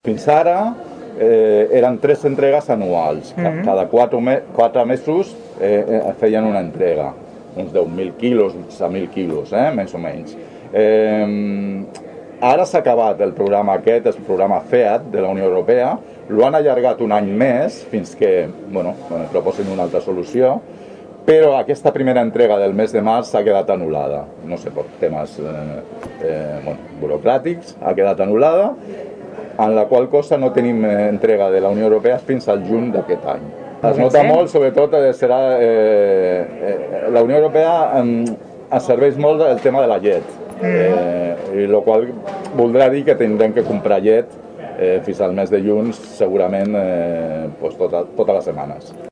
Fins ara eren 3 entregues anuals. Cada 4 mesos feien una entrega, uns 10.000 quilos, 12.000 quilos, més o menys. Ara s'ha acabat el programa aquest, el programa FEAD de la Unió Europea, lo han allargat un any més fins que proposin una altra solució, però aquesta primera entrega del mes de març ha quedat anul·lada, no sé, per temes burocràtics, ha quedat anul·lada, en la qual cosa no tenim entrega de la Unió Europea fins al juny d'aquest any. Es nota molt, sobretot, la Unió Europea ens serveix molt el tema de la llet, i el qual voldrà dir que tindrem que comprar llet fins al mes de juny, segurament totes les setmanes.